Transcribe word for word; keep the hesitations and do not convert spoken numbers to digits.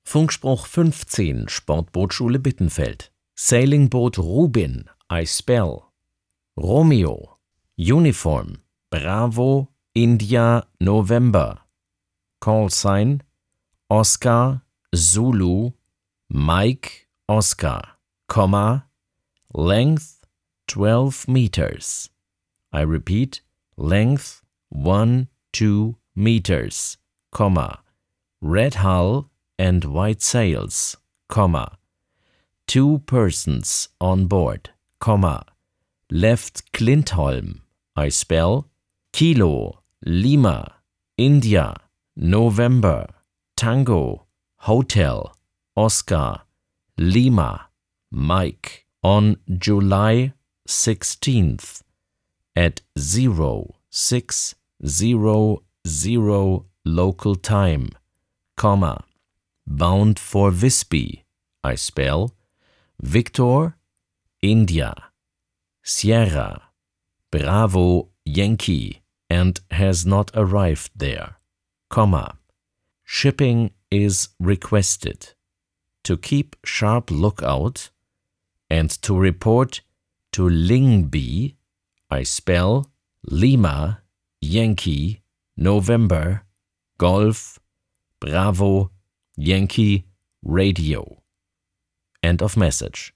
Funkspruch fünfzehn, Sportbootschule Bittenfeld. Sailing Boat Rubin, I spell. Romeo, Uniform, Bravo, India, November. Call sign, Oscar, Zulu, Mike, Oscar, comma, length, twelve meters. I repeat, length, one, two meters, comma, red hull and white sails, comma, two persons on board, comma, left Klintholm, I spell, Kilo, Lima, India, November, Tango, Hotel, Oscar, Lima, Mike, on July sixteenth at zero six zero zero local time, comma, bound for Visby, I spell, Victor, India, Sierra, Bravo, Yankee, and has not arrived there, comma, shipping is requested, to keep sharp lookout, and to report to Lingby, I spell, Lima, Yankee, November, Golf, Bravo, Yankee, Radio. End of message.